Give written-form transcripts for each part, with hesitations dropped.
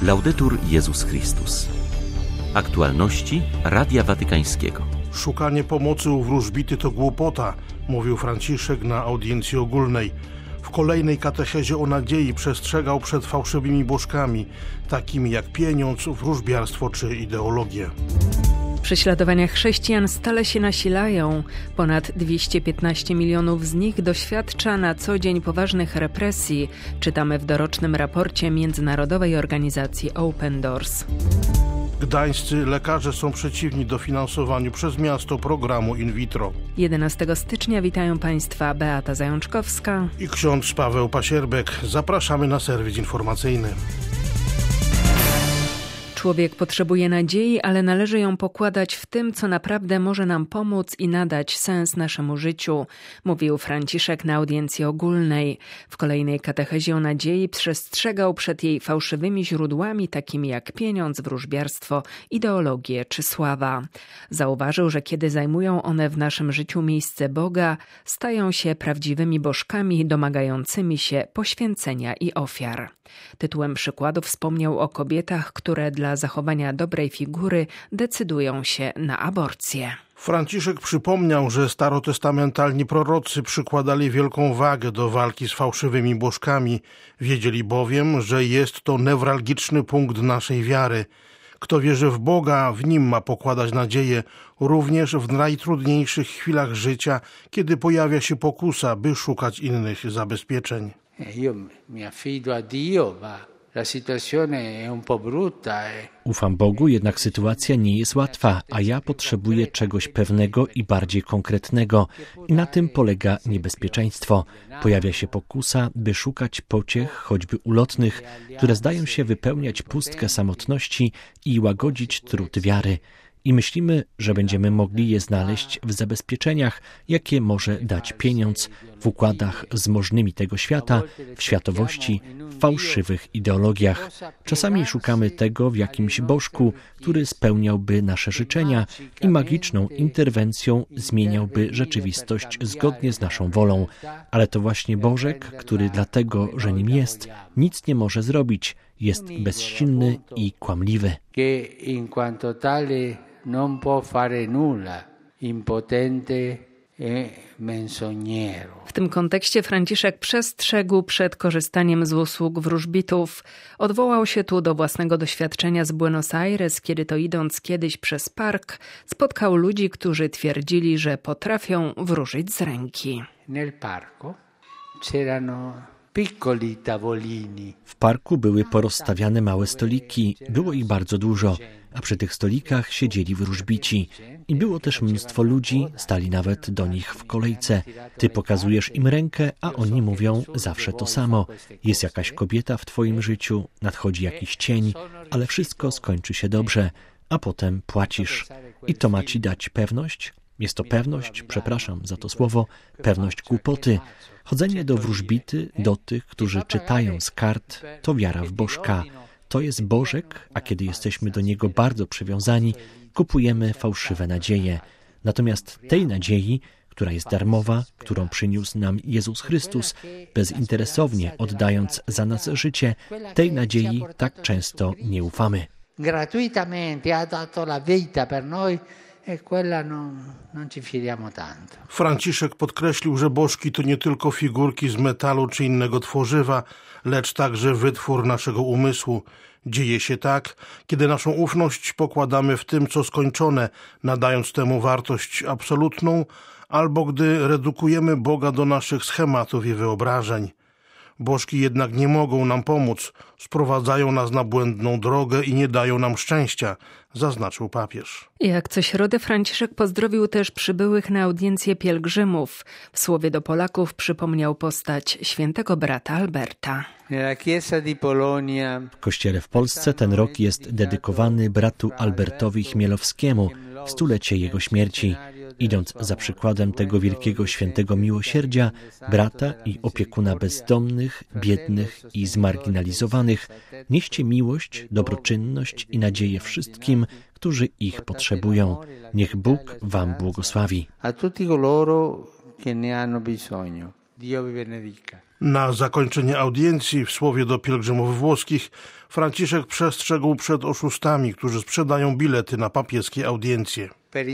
Laudetur Jezus Chrystus. Aktualności Radia Watykańskiego. Szukanie pomocy u wróżbity to głupota, mówił Franciszek na audiencji ogólnej. W kolejnej katechezie o nadziei przestrzegał przed fałszywymi bożkami, takimi jak pieniądz, wróżbiarstwo czy ideologię. Prześladowania chrześcijan stale się nasilają. Ponad 215 milionów z nich doświadcza na co dzień poważnych represji, czytamy w dorocznym raporcie międzynarodowej organizacji Open Doors. Gdańscy lekarze są przeciwni dofinansowaniu przez miasto programu in vitro. 11 stycznia witają Państwa Beata Zajączkowska I ksiądz Paweł Pasierbek. Zapraszamy na serwis informacyjny. Człowiek potrzebuje nadziei, ale należy ją pokładać w tym, co naprawdę może nam pomóc i nadać sens naszemu życiu, mówił Franciszek na audiencji ogólnej. W kolejnej katechezie o nadziei przestrzegał przed jej fałszywymi źródłami, takimi jak pieniądz, wróżbiarstwo, ideologie czy sława. Zauważył, że kiedy zajmują one w naszym życiu miejsce Boga, stają się prawdziwymi bożkami domagającymi się poświęcenia i ofiar. Tytułem przykładu wspomniał o kobietach, które dla zachowania dobrej figury decydują się na aborcję. Franciszek przypomniał, że starotestamentalni prorocy przykładali wielką wagę do walki z fałszywymi bożkami. Wiedzieli bowiem, że jest to newralgiczny punkt naszej wiary. Kto wierzy w Boga, w Nim ma pokładać nadzieję, również w najtrudniejszych chwilach życia, kiedy pojawia się pokusa, by szukać innych zabezpieczeń. Ufam Bogu, jednak sytuacja nie jest łatwa, a ja potrzebuję czegoś pewnego i bardziej konkretnego. I na tym polega niebezpieczeństwo. Pojawia się pokusa, by szukać pociech, choćby ulotnych, które zdają się wypełniać pustkę samotności i łagodzić trud wiary. I myślimy, że będziemy mogli je znaleźć w zabezpieczeniach, jakie może dać pieniądz, w układach zmożnymi tego świata, w światowości, w fałszywych ideologiach. Czasami szukamy tego w jakimś bożku, który spełniałby nasze życzenia i magiczną interwencją zmieniałby rzeczywistość zgodnie z naszą wolą. Ale to właśnie Bożek, który dlatego, że nim jest, nic nie może zrobić, jest bezsilny i kłamliwy. Non può fare nulla, impotente e menzognero. W tym kontekście Franciszek przestrzegł przed korzystaniem z usług wróżbitów. Odwołał się tu do własnego doświadczenia z Buenos Aires, kiedy to idąc kiedyś przez park, spotkał ludzi, którzy twierdzili, że potrafią wróżyć z ręki. Nel parco c'erano piccoli tavolini. W parku były porozstawiane małe stoliki, było ich bardzo dużo, a przy tych stolikach siedzieli wróżbici. I było też mnóstwo ludzi, stali nawet do nich w kolejce. Ty pokazujesz im rękę, a oni mówią zawsze to samo. Jest jakaś kobieta w twoim życiu, nadchodzi jakiś cień, ale wszystko skończy się dobrze, a potem płacisz. I to ma ci dać pewność? Jest to pewność, przepraszam za to słowo, pewność głupoty. Chodzenie do wróżbity, do tych, którzy czytają z kart, to wiara w Bożka. To jest Bożek, a kiedy jesteśmy do Niego bardzo przywiązani, kupujemy fałszywe nadzieje. Natomiast tej nadziei, która jest darmowa, którą przyniósł nam Jezus Chrystus, bezinteresownie oddając za nas życie, tej nadziei tak często nie ufamy. Gratuitamente ha dato la vita per noi. Non ci fidiamo tanto. Franciszek podkreślił, że bożki to nie tylko figurki z metalu czy innego tworzywa, lecz także wytwór naszego umysłu. Dzieje się tak, kiedy naszą ufność pokładamy w tym, co skończone, nadając temu wartość absolutną, albo gdy redukujemy Boga do naszych schematów i wyobrażeń. Bożki jednak nie mogą nam pomóc, sprowadzają nas na błędną drogę i nie dają nam szczęścia, zaznaczył papież. Jak co środę Franciszek pozdrowił też przybyłych na audiencję pielgrzymów. W słowie do Polaków przypomniał postać świętego brata Alberta. W kościele w Polsce ten rok jest dedykowany bratu Albertowi Chmielowskiemu w stulecie jego śmierci. Idąc za przykładem tego wielkiego świętego miłosierdzia, brata i opiekuna bezdomnych, biednych i zmarginalizowanych, nieście miłość, dobroczynność i nadzieję wszystkim, którzy ich potrzebują. Niech Bóg wam błogosławi. A tutti coloro che ne hanno bisogno. Dio vi benedica. Na zakończenie audiencji w słowie do pielgrzymów włoskich Franciszek przestrzegł przed oszustami, którzy sprzedają bilety na papieskie audiencje.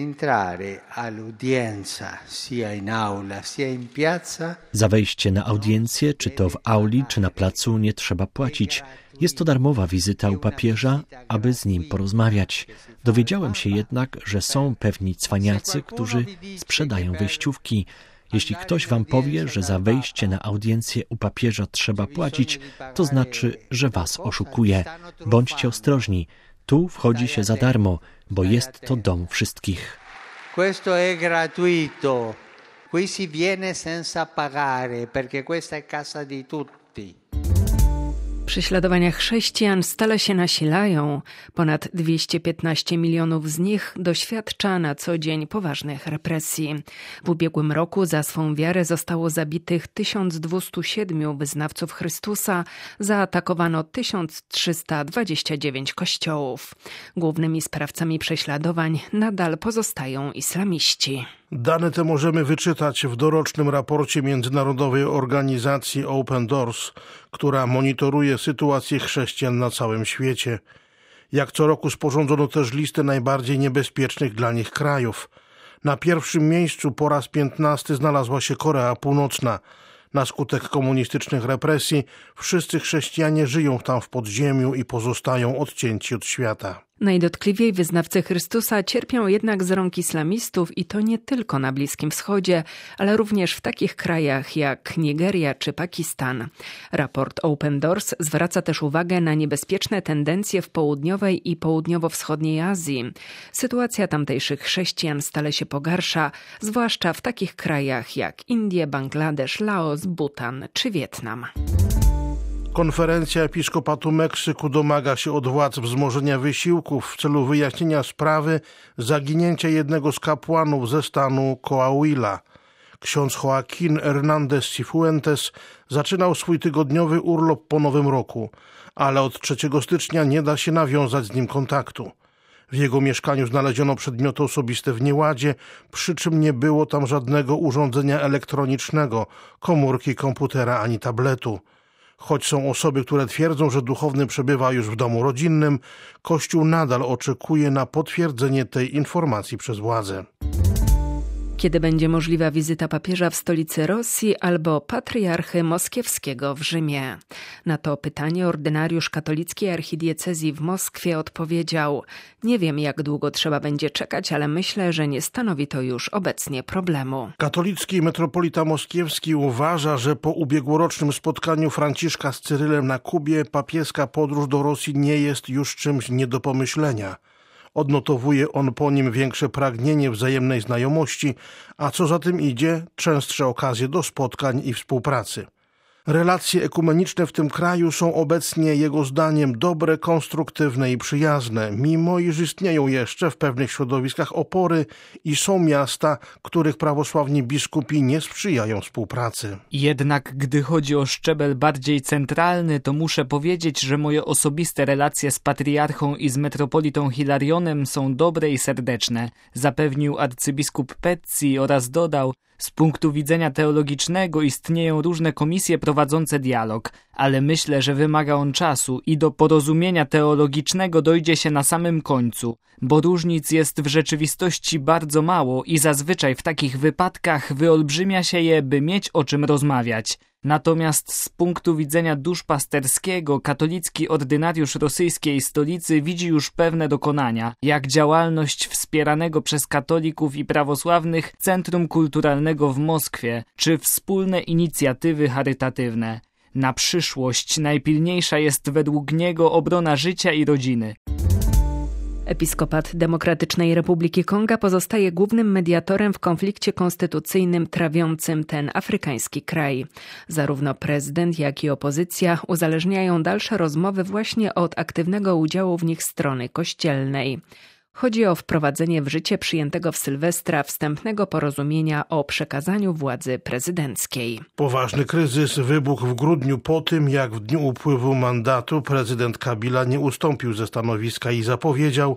Za wejście na audiencję, czy to w auli, czy na placu, nie trzeba płacić. Jest to darmowa wizyta u papieża, aby z nim porozmawiać. Dowiedziałem się jednak, że są pewni cwaniacy, którzy sprzedają wejściówki. Jeśli ktoś wam powie, że za wejście na audiencję u papieża trzeba płacić, to znaczy, że was oszukuje. Bądźcie ostrożni. Tu wchodzi się za darmo, bo jest to dom wszystkich. Questo è gratuito. Qui si viene senza pagare, perché questa è casa di tutti. Prześladowania chrześcijan stale się nasilają. Ponad 215 milionów z nich doświadcza na co dzień poważnych represji. W ubiegłym roku za swą wiarę zostało zabitych 1207 wyznawców Chrystusa, zaatakowano 1329 kościołów. Głównymi sprawcami prześladowań nadal pozostają islamiści. Dane te możemy wyczytać w dorocznym raporcie międzynarodowej organizacji Open Doors, która monitoruje sytuację chrześcijan na całym świecie. Jak co roku sporządzono też listę najbardziej niebezpiecznych dla nich krajów. Na pierwszym miejscu po raz 15 znalazła się Korea Północna. Na skutek komunistycznych represji wszyscy chrześcijanie żyją tam w podziemiu i pozostają odcięci od świata. Najdotkliwiej wyznawcy Chrystusa cierpią jednak z rąk islamistów i to nie tylko na Bliskim Wschodzie, ale również w takich krajach jak Nigeria czy Pakistan. Raport Open Doors zwraca też uwagę na niebezpieczne tendencje w południowej i południowo-wschodniej Azji. Sytuacja tamtejszych chrześcijan stale się pogarsza, zwłaszcza w takich krajach jak Indie, Bangladesz, Laos, Bhutan czy Wietnam. Konferencja Episkopatu Meksyku domaga się od władz wzmożenia wysiłków w celu wyjaśnienia sprawy zaginięcia jednego z kapłanów ze stanu Coahuila. Ksiądz Joaquín Hernández Cifuentes zaczynał swój tygodniowy urlop po Nowym Roku, ale od 3 stycznia nie da się nawiązać z nim kontaktu. W jego mieszkaniu znaleziono przedmioty osobiste w nieładzie, przy czym nie było tam żadnego urządzenia elektronicznego, komórki, komputera ani tabletu. Choć są osoby, które twierdzą, że duchowny przebywa już w domu rodzinnym, Kościół nadal oczekuje na potwierdzenie tej informacji przez władze. Kiedy będzie możliwa wizyta papieża w stolicy Rosji albo patriarchy moskiewskiego w Rzymie? Na to pytanie ordynariusz katolickiej archidiecezji w Moskwie odpowiedział: nie wiem, jak długo trzeba będzie czekać, ale myślę, że nie stanowi to już obecnie problemu. Katolicki metropolita moskiewski uważa, że po ubiegłorocznym spotkaniu Franciszka z Cyrylem na Kubie papieska podróż do Rosji nie jest już czymś nie do pomyślenia. Odnotowuje on po nim większe pragnienie wzajemnej znajomości, a co za tym idzie, częstsze okazje do spotkań i współpracy. Relacje ekumeniczne w tym kraju są obecnie, jego zdaniem, dobre, konstruktywne i przyjazne, mimo iż istnieją jeszcze w pewnych środowiskach opory i są miasta, których prawosławni biskupi nie sprzyjają współpracy. Jednak gdy chodzi o szczebel bardziej centralny, to muszę powiedzieć, że moje osobiste relacje z patriarchą i z metropolitą Hilarionem są dobre i serdeczne, zapewnił arcybiskup Pezzi oraz dodał: z punktu widzenia teologicznego istnieją różne komisje prowadzące dialog, ale myślę, że wymaga on czasu i do porozumienia teologicznego dojdzie się na samym końcu, bo różnic jest w rzeczywistości bardzo mało i zazwyczaj w takich wypadkach wyolbrzymia się je, by mieć o czym rozmawiać. Natomiast z punktu widzenia duszpasterskiego katolicki ordynariusz rosyjskiej stolicy widzi już pewne dokonania, jak działalność wspieranego przez katolików i prawosławnych Centrum Kulturalnego w Moskwie, czy wspólne inicjatywy charytatywne. Na przyszłość najpilniejsza jest według niego obrona życia i rodziny. Episkopat Demokratycznej Republiki Konga pozostaje głównym mediatorem w konflikcie konstytucyjnym trawiącym ten afrykański kraj. Zarówno prezydent, jak i opozycja uzależniają dalsze rozmowy właśnie od aktywnego udziału w nich strony kościelnej. Chodzi o wprowadzenie w życie przyjętego w Sylwestra wstępnego porozumienia o przekazaniu władzy prezydenckiej. Poważny kryzys wybuchł w grudniu po tym, jak w dniu upływu mandatu prezydent Kabila nie ustąpił ze stanowiska i zapowiedział,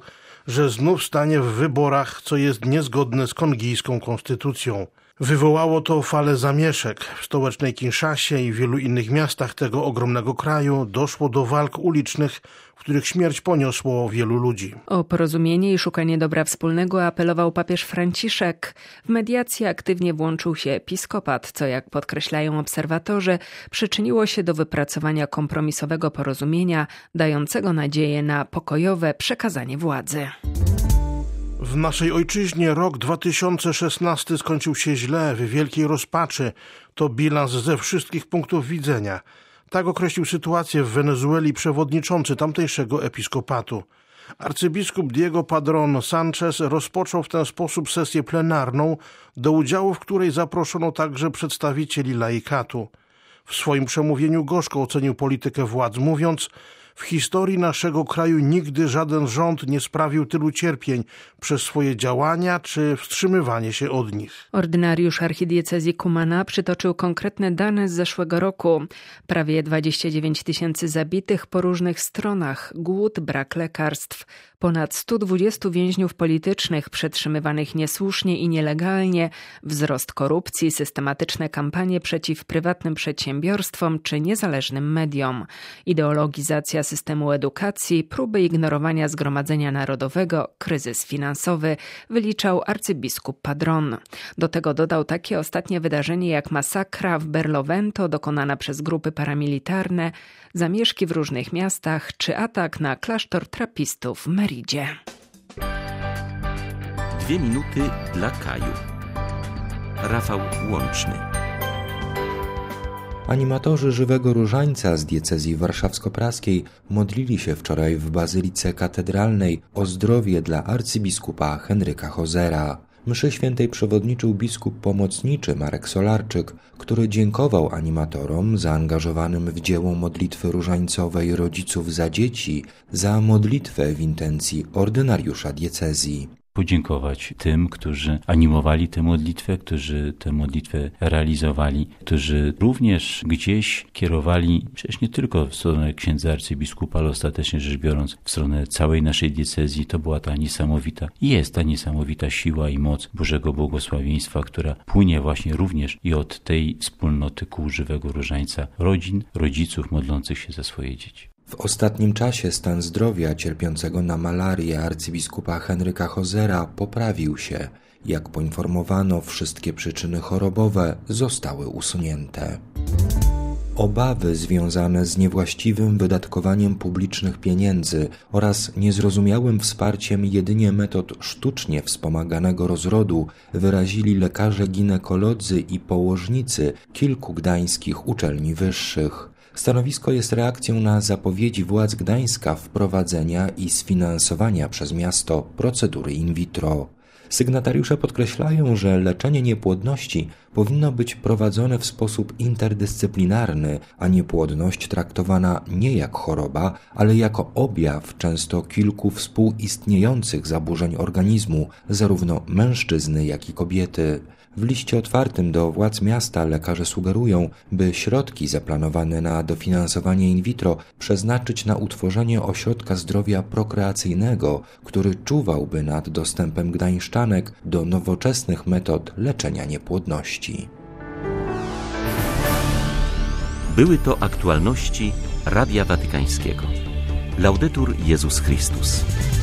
że znów stanie w wyborach, co jest niezgodne z kongijską konstytucją. Wywołało to falę zamieszek. W stołecznej Kinszasie i wielu innych miastach tego ogromnego kraju doszło do walk ulicznych, w których śmierć poniosło wielu ludzi. O porozumienie i szukanie dobra wspólnego apelował papież Franciszek. W mediację aktywnie włączył się episkopat, co, jak podkreślają obserwatorzy, przyczyniło się do wypracowania kompromisowego porozumienia, dającego nadzieję na pokojowe przekazanie władzy. W naszej ojczyźnie rok 2016 skończył się źle, w wielkiej rozpaczy. To bilans ze wszystkich punktów widzenia. Tak określił sytuację w Wenezueli przewodniczący tamtejszego episkopatu. Arcybiskup Diego Padrón Sánchez rozpoczął w ten sposób sesję plenarną, do udziału w której zaproszono także przedstawicieli laikatu. W swoim przemówieniu gorzko ocenił politykę władz, mówiąc: w historii naszego kraju nigdy żaden rząd nie sprawił tylu cierpień przez swoje działania czy wstrzymywanie się od nich. Ordynariusz archidiecezji Cumana przytoczył konkretne dane z zeszłego roku. Prawie 29 000 zabitych po różnych stronach, głód, brak lekarstw. Ponad 120 więźniów politycznych przetrzymywanych niesłusznie i nielegalnie, wzrost korupcji, systematyczne kampanie przeciw prywatnym przedsiębiorstwom czy niezależnym mediom, ideologizacja systemu edukacji, próby ignorowania Zgromadzenia Narodowego, kryzys finansowy, wyliczał arcybiskup Padrón. Do tego dodał takie ostatnie wydarzenie jak masakra w Barlovento dokonana przez grupy paramilitarne, zamieszki w różnych miastach czy atak na klasztor trapistów w Meridzie. 2 minuty dla Kaju. Rafał Łączny. Animatorzy Żywego Różańca z diecezji warszawsko-praskiej modlili się wczoraj w Bazylice Katedralnej o zdrowie dla arcybiskupa Henryka Hozera. Mszy świętej przewodniczył biskup pomocniczy Marek Solarczyk, który dziękował animatorom zaangażowanym w dzieło modlitwy różańcowej rodziców za dzieci za modlitwę w intencji ordynariusza diecezji. Podziękować tym, którzy animowali tę modlitwę, którzy tę modlitwę realizowali, którzy również gdzieś kierowali, przecież nie tylko w stronę księdza arcybiskupa, ale ostatecznie rzecz biorąc w stronę całej naszej diecezji. To była ta niesamowita, jest ta niesamowita siła i moc Bożego błogosławieństwa, która płynie właśnie również i od tej wspólnoty kół Żywego Różańca, rodzin, rodziców modlących się za swoje dzieci. W ostatnim czasie stan zdrowia cierpiącego na malarię arcybiskupa Henryka Hozera poprawił się. Jak poinformowano, wszystkie przyczyny chorobowe zostały usunięte. Obawy związane z niewłaściwym wydatkowaniem publicznych pieniędzy oraz niezrozumiałym wsparciem jedynie metod sztucznie wspomaganego rozrodu wyrazili lekarze ginekolodzy i położnicy kilku gdańskich uczelni wyższych. Stanowisko jest reakcją na zapowiedzi władz Gdańska wprowadzenia i sfinansowania przez miasto procedury in vitro. Sygnatariusze podkreślają, że leczenie niepłodności powinno być prowadzone w sposób interdyscyplinarny, a niepłodność traktowana nie jak choroba, ale jako objaw często kilku współistniejących zaburzeń organizmu, zarówno mężczyzny, jak i kobiety. W liście otwartym do władz miasta lekarze sugerują, by środki zaplanowane na dofinansowanie in vitro przeznaczyć na utworzenie ośrodka zdrowia prokreacyjnego, który czuwałby nad dostępem gdańszczanek do nowoczesnych metod leczenia niepłodności. Były to aktualności Radia Watykańskiego. Laudetur Jezus Chrystus.